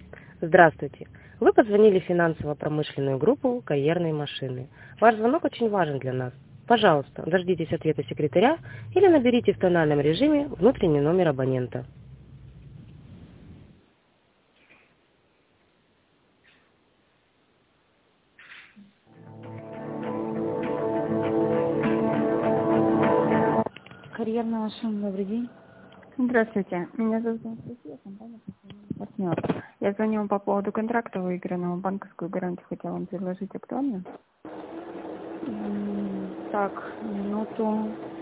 Здравствуйте. Вы позвонили в финансово-промышленную группу «Карьерные машины». Ваш звонок очень важен для нас. Пожалуйста, дождитесь ответа секретаря или наберите в тональном режиме внутренний номер абонента. Карьерная машина, добрый день. Здравствуйте, меня зовут Анастасия, компания «Партнер». Я звоню вам по поводу контракта выигранного, банковскую гарантию хотела вам предложить. Актуально? Так, минуту.